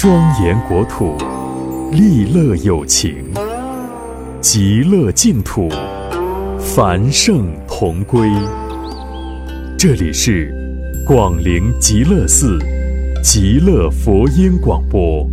庄严国土，利乐有情，极乐净土，繁盛同归。这里是广陵极乐寺极乐佛音广播。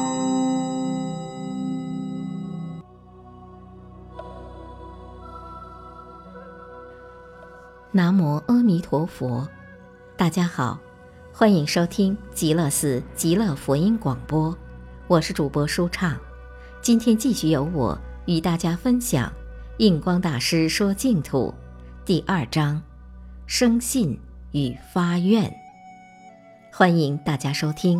南无阿弥陀佛，大家好，欢迎收听极乐寺极乐佛音广播，我是主播舒畅。今天继续由我与大家分享印光大师说净土第2章生信与发愿，欢迎大家收听。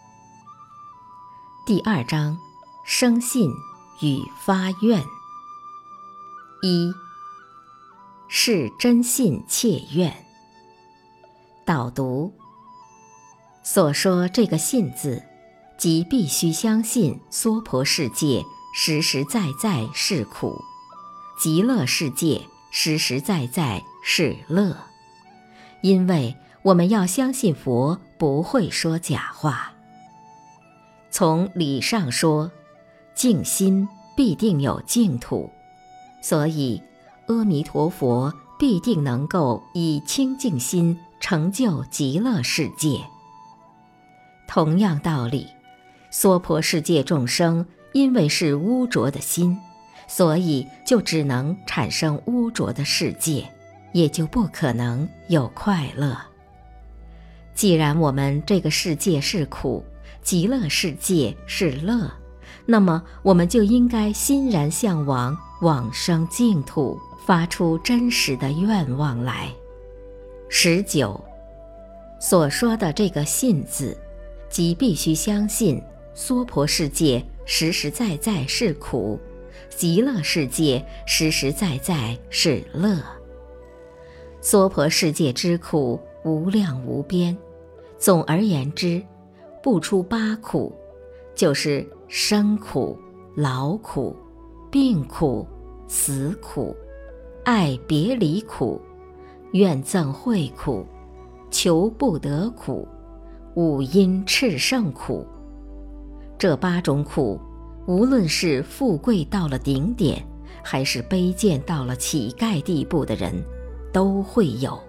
第2章生信与发愿。1是真信切愿。导读所说这个信字，即必须相信娑婆世界实实在在是苦，极乐世界实实在在是乐。因为我们要相信佛不会说假话。从理上说，净心必定有净土，所以阿弥陀佛必定能够以清净心成就极乐世界。同样道理，娑婆世界众生因为是污浊的心，所以就只能产生污浊的世界，也就不可能有快乐。既然我们这个世界是苦，极乐世界是乐，那么我们就应该欣然向往往生净土，发出真实的愿望来。19所说的这个信字，即必须相信娑婆世界实实在在是苦，极乐世界实实在在是乐。娑婆世界之苦无量无边，总而言之，不出8苦，就是生苦、劳苦、病苦、死苦、爱别离苦、怨憎会苦、求不得苦、五阴炽盛苦。这8种苦，无论是富贵到了顶点，还是卑贱到了乞丐地步的人，都会有。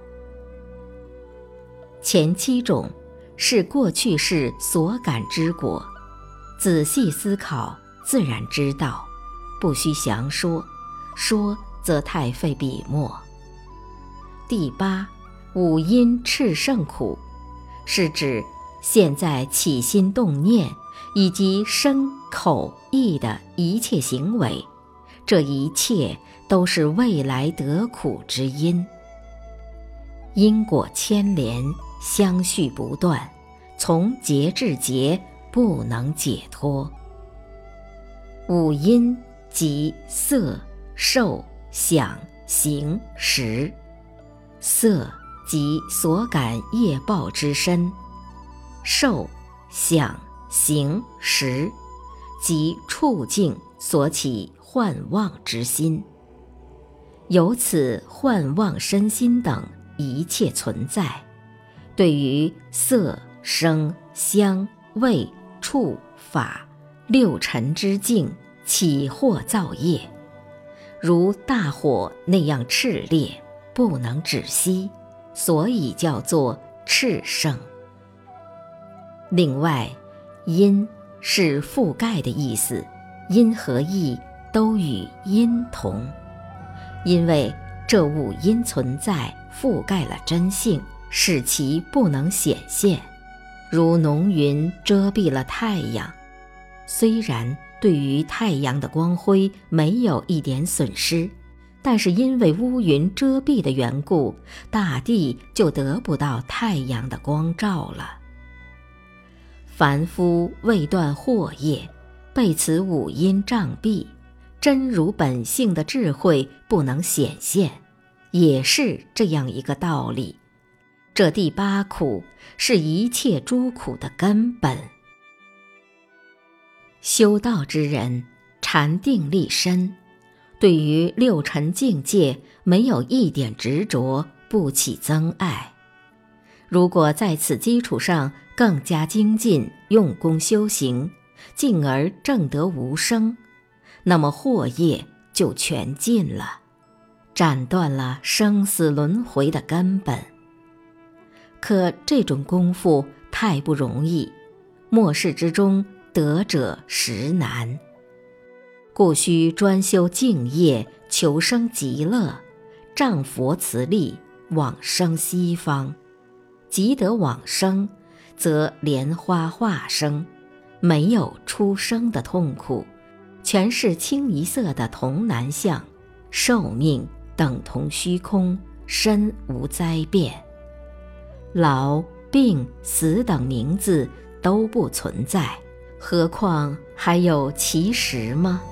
前7种是过去世所感之果，仔细思考自然知道，不需详说，说则太费笔墨。第8五阴炽盛苦，是指现在起心动念以及身口意的一切行为，这一切都是未来得苦之因。因果牵连，相续不断，从劫至劫，不能解脱。五阴即色、受、想、行、识。色即所感业报之身，受、想、行、识即触境所起幻妄之心。由此幻妄身心等一切存在，对于色、声、香、味、触、法6尘之境起惑造业，如大火那样炽烈，不能止息，所以叫做炽盛。另外，阴是覆盖的意思，阴和义都与阴同，因为这五阴存在覆盖了真性，使其不能显现，如浓云遮蔽了太阳，虽然对于太阳的光辉没有一点损失，但是因为乌云遮蔽的缘故，大地就得不到太阳的光照了。凡夫未断惑业，被此五阴障蔽，真如本性的智慧不能显现，也是这样一个道理。这第8苦是一切诸苦的根本。修道之人禅定力深，对于6尘境界没有一点执着，不起憎爱。 如果在此基础上更加精进，用功修行，进而证得无生，那么祸业就全尽了，斩断了生死轮回的根本。可这种功夫太不容易，末世之中得者实难，故须专修净业，求生极乐，仗佛慈力，往生西方。即得往生，则莲花化生，没有出生的痛苦，全是清一色的童男相，寿命等同虚空，身无灾变，老病死等名字都不存在，何况还有其实吗？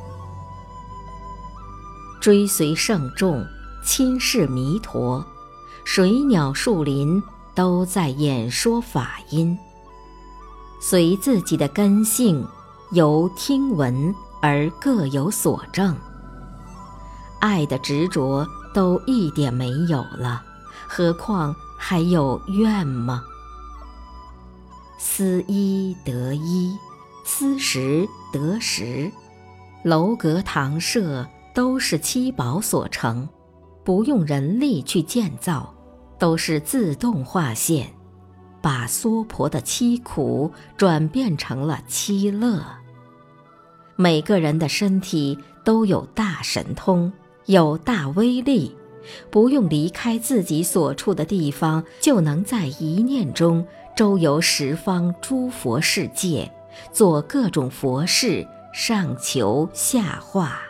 追随圣众，亲视弥陀，水鸟树林都在演说法音，随自己的根性，由听闻而各有所证，爱的执着都一点没有了，何况还有怨吗？思一得一，思十得十，楼阁堂舍都是七宝所成，不用人力去建造，都是自动化现，把娑婆的凄苦转变成了凄乐。每个人的身体都有大神通，有大威力，不用离开自己所处的地方，就能在一念中周游十方诸佛世界，做各种佛事，上求下化。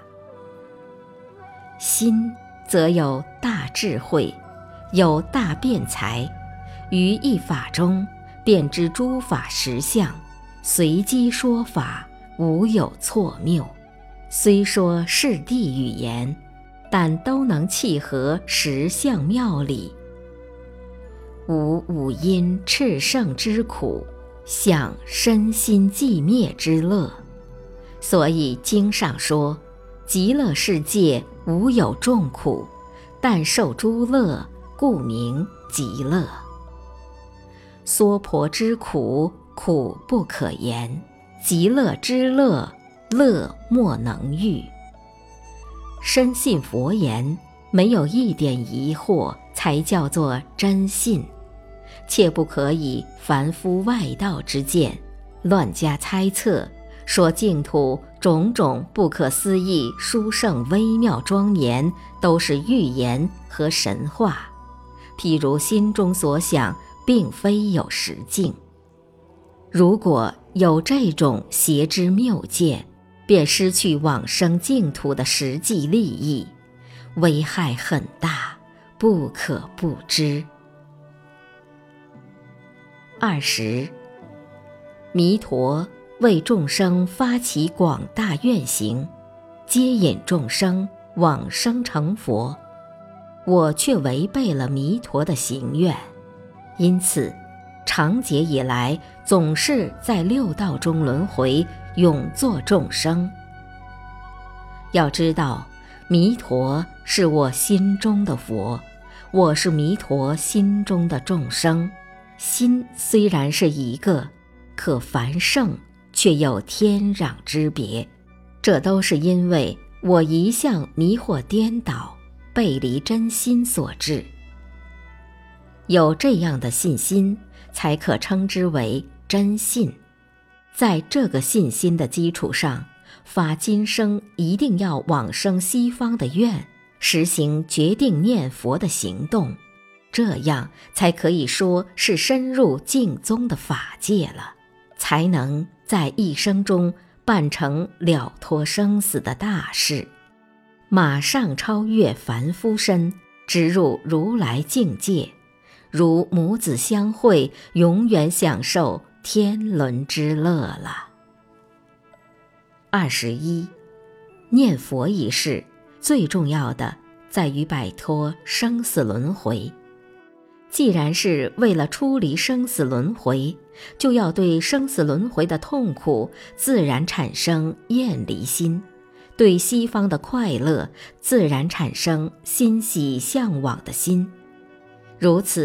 心则有大智慧，有大辩才，于一法中便知诸法实相，随机说法，无有错谬。虽说是地语言，但都能契合实相妙理。无五阴炽盛之苦，享身心寂灭之乐。所以经上说，极乐世界无有众苦，但受诸乐，故名极乐。娑婆之苦，苦不可言；极乐之乐，乐莫能喻。深信佛言，没有一点疑惑，才叫做真信。切不可以凡夫外道之见，乱加猜测，说净土种种不可思议殊胜微妙庄严都是预言和神话，譬如心中所想，并非有实境。如果有这种邪之谬见，便失去往生净土的实际利益，危害很大，不可不知。20. 弥陀为众生发起广大愿行，接引众生往生成佛，我却违背了弥陀的行愿，因此长劫以来总是在六道中轮回，永作众生。要知道，弥陀是我心中的佛，我是弥陀心中的众生。心虽然是一个，可凡圣却有天壤之别，这都是因为我一向迷惑颠倒，背离真心所致。有这样的信心，才可称之为真信。在这个信心的基础上，发今生一定要往生西方的愿，实行决定念佛的行动，这样才可以说是深入净宗的法界了，才能在一生中办成了脱生死的大事，马上超越凡夫身，直入如来境界，如母子相会，永远享受天伦之乐了。21. 念佛一事，最重要的在于摆脱生死轮回。既然是为了出离生死轮回，就要对生死轮回的痛苦自然产生厌离心，对西方的快乐自然产生欣喜向往的心。如此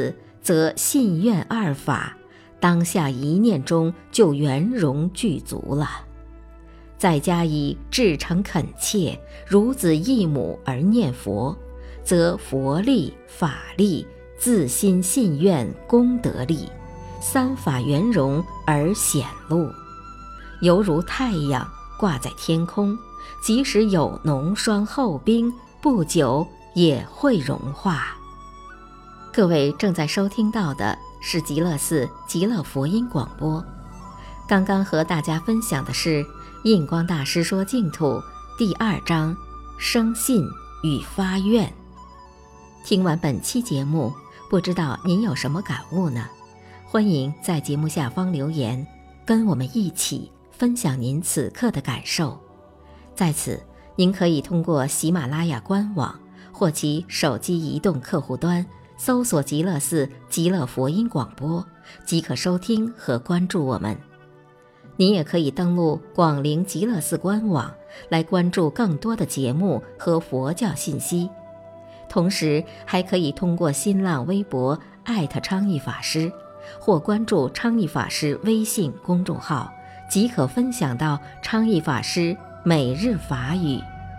则信愿二法当下一念中就圆融具足了。再加以至诚恳切，如子忆母而念佛，则佛力、法力、自心信愿功德力三法圆融而显露，犹如太阳挂在天空，即使有浓霜厚冰，不久也会融化。各位正在收听到的是极乐寺极乐佛音广播，刚刚和大家分享的是印光大师说净土第2章生信与发愿。听完本期节目，不知道您有什么感悟呢？欢迎在节目下方留言，跟我们一起分享您此刻的感受。在此，您可以通过喜马拉雅官网或其手机移动客户端搜索极乐寺极乐佛音广播，即可收听和关注我们。您也可以登录广陵极乐寺官网来关注更多的节目和佛教信息，同时还可以通过新浪微博倡议法师或关注倡议法师微信公众号，即可分享到倡议法师每日法语。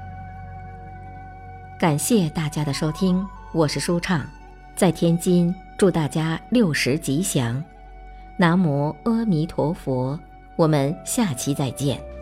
感谢大家的收听，我是舒畅，在天津祝大家60吉祥。南无阿弥陀佛，我们下期再见。